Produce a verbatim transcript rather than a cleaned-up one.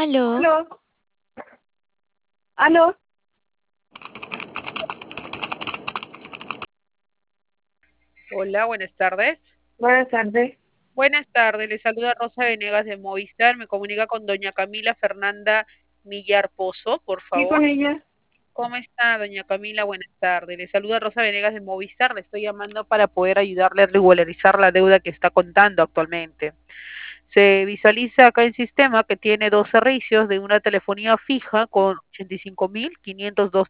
Aló, Aló, aló, Hola, buenas tardes. buenas tardes. Buenas tardes, le saluda Rosa Venegas de Movistar. Me comunica con doña Camila Fernanda Millar Pozo, por ¿Y con favor. ella? ¿Cómo está, doña Camila? Buenas tardes. Le saluda Rosa Venegas de Movistar. Le estoy llamando para poder ayudarle a regularizar la deuda que está contando actualmente. Se visualiza acá en sistema que tiene dos servicios de una telefonía fija con ochenta y cinco mil quinientos dos